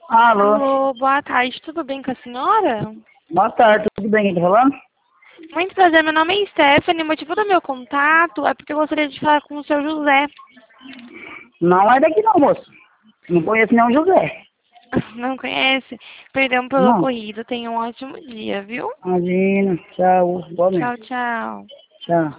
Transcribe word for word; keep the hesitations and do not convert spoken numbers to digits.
Alô? Alô, boa tarde, tudo bem com a senhora? Boa tarde, tudo bem? Quem tá falando? Muito prazer, meu nome é Stephanie, o motivo do meu contato é porque eu gostaria de falar com o seu José. Não é daqui não, moço. Não conheço nenhum José. Não conhece? Perdão pelo Não. ocorrido, tenha um ótimo dia, viu? Imagina. Tchau. Tchau, Igualmente. tchau. Tchau.